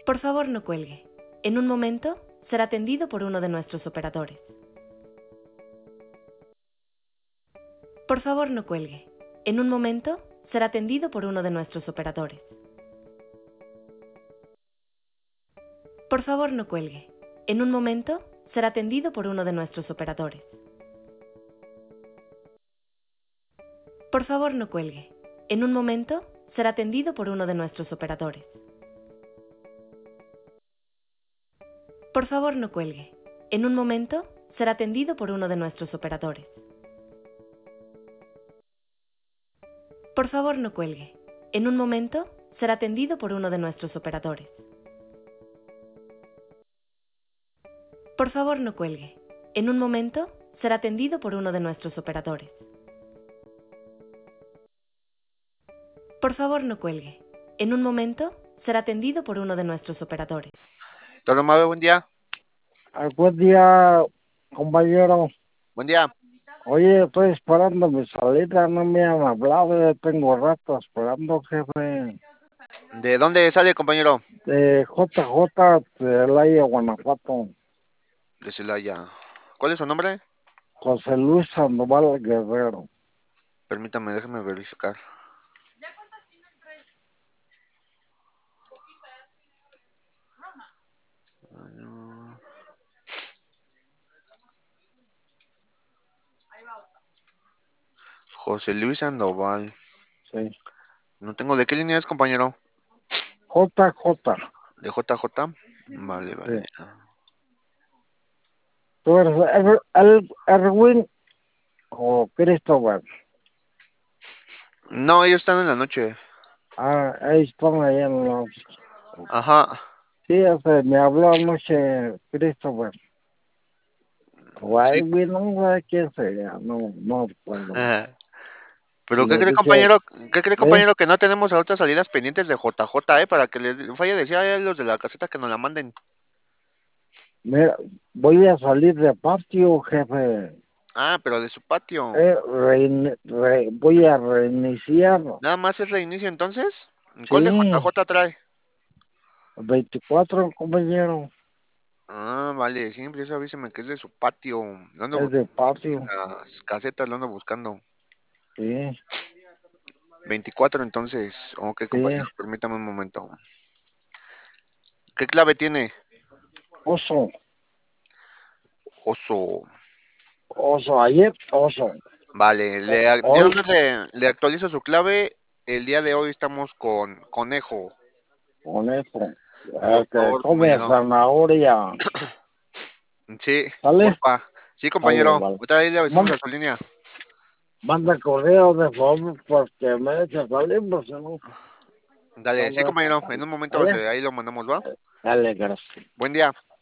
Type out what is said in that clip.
Por favor, no cuelgue. En un momento, será atendido por uno de nuestros operadores. Por favor, no cuelgue. En un momento, será atendido por uno de nuestros operadores. Por favor, no cuelgue. En un momento, será atendido por uno de nuestros operadores. Por favor, no cuelgue. En un momento, será atendido por uno de nuestros operadores. Por favor, no cuelgue. En un momento, será atendido por uno de nuestros operadores. Por favor, no cuelgue. En un momento, será atendido por uno de nuestros operadores. Por favor, no cuelgue. En un momento, será atendido por uno de nuestros operadores. Por favor, no cuelgue. En un momento, será atendido por uno de nuestros operadores. Don Romeo, buen día. Buen día, compañero. Buen día. Oye, estoy esperando mi salida, no me han hablado, ya tengo rato esperando, jefe. ¿De dónde sale, compañero? De JJ de Laya, Guanajuato. De Celaya. ¿Cuál es su nombre? José Luis Sandoval Guerrero. Permítame, déjeme verificar. José Luis Sandoval. Sí. No tengo. ¿De qué línea es, compañero? JJ. ¿De JJ? Vale, vale. Sí. ¿Tú eres Erwin o Cristóbal? No, ellos están en la noche. Ah, ahí están allá en los... Ajá. Sí, me habló anoche Cristóbal. O Sí. Erwin, no sé quién sería, no recuerdo. Pero ¿qué Me cree, dice, compañero? ¿Qué cree, compañero? Que no tenemos otras salidas pendientes de JJ, para que les vaya a decir a los de la caseta que nos la manden. mira, voy a salir de patio, jefe. Ah, pero de su patio. Voy a reiniciar. ¿Nada más es reinicio entonces? ¿Cuál de Sí, JJ trae? 24, compañero. Ah, vale, siempre eso avíseme que es de su patio. Lo ando Es de en patio. las casetas, lo ando buscando. Sí, 24 entonces. Ok, compañero, sí. permítame un momento. ¿Qué clave tiene? Oso. Oso. Oso, ayer, oso. Vale, de Hoy, una le actualizo su clave. El día de hoy estamos con conejo. conejo. Por El que favor, come compañero. zanahoria. Sí, ¿Sale? porfa. Sí, Vale, compañero. vale. Otra vez le avisamos Man- a su línea. Manda correo de favor porque me echa salir, pues no. Dale, No sí, voy a compañero. pasar. En un momento ¿Vale? ahí lo mandamos, ¿va? Dale, gracias. Buen día.